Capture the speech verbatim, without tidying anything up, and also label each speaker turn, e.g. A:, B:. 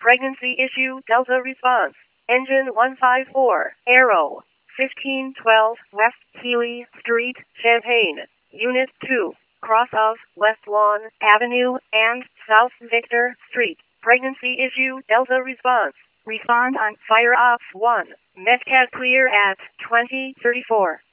A: Pregnancy issue Delta response. Engine one five four, Aero, fifteen twelve West Healy Street, Champaign. Unit two, cross of West Lawn Avenue and South Victor Street. Pregnancy issue Delta response. Respond on Fire Ops one. Metcalf clear at twenty thirty-four.